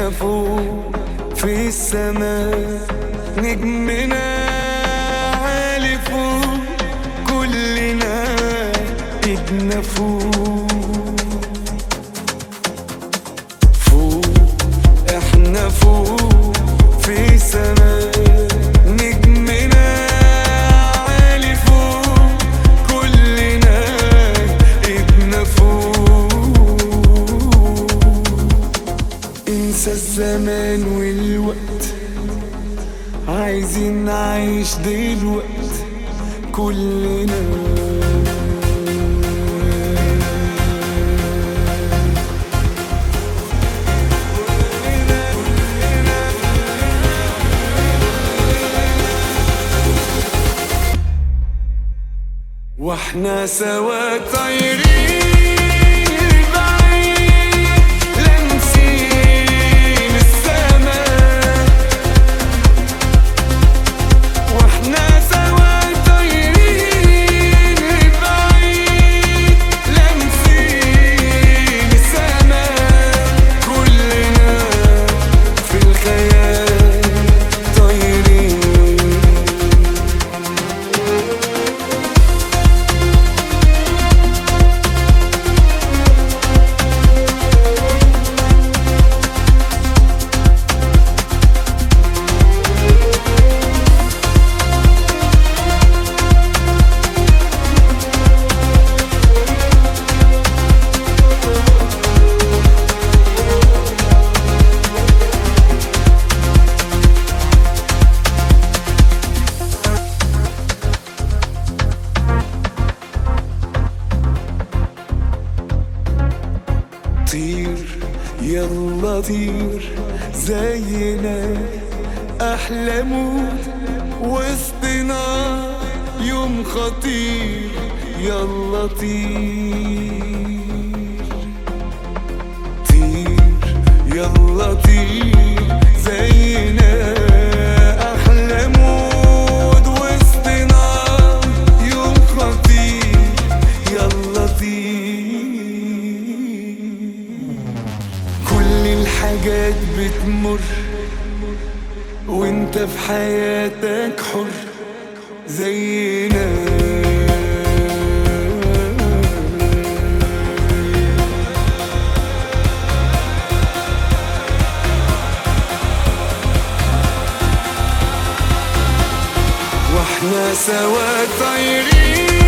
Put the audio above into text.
احنا فوق في السماء، نجمنا عالي فوق، كلنا ايدنا فوق. فوق احنا فوق في السماء، نجمنا عالي فوق، كلنا ايدنا فوق. انسى الزمان والوقت، عايزين نعيش دلوقت كلنا. واحنا سوا طايرين طير يلا طير زينا، أحلى موت وسطنا يوم خطير، يلا طير. طير يلا طير زينا، أحلى موت وسطنا يوم خطير، يلا طير. الحاجات بتمر وانت في حياتك حر زينا. واحنا سوا طايرين